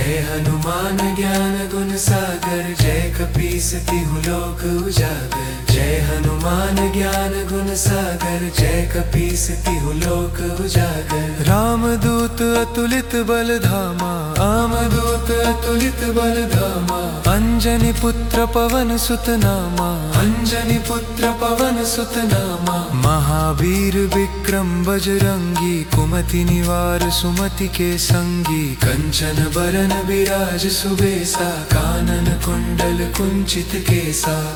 जय हनुमान ज्ञान गुण सागर, जय कपीस तिहु लोक उजागर। जय हनुमान ज्ञान गुण सागर, जय कपीस तिहु लोक उजागर। रामदूत अतुलित बल धामा, रामदूत अतुलित बल धामा। अंजनी पुत्र पवन सुत नामा, अंजनी पुत्र पवन सुत नामा। महावीर विक्रम बजरंगी, कुमति निवार सुमति के संगी। कंचन बरन विराज सुबेसा, कानन कुंडल कुंचित केसा।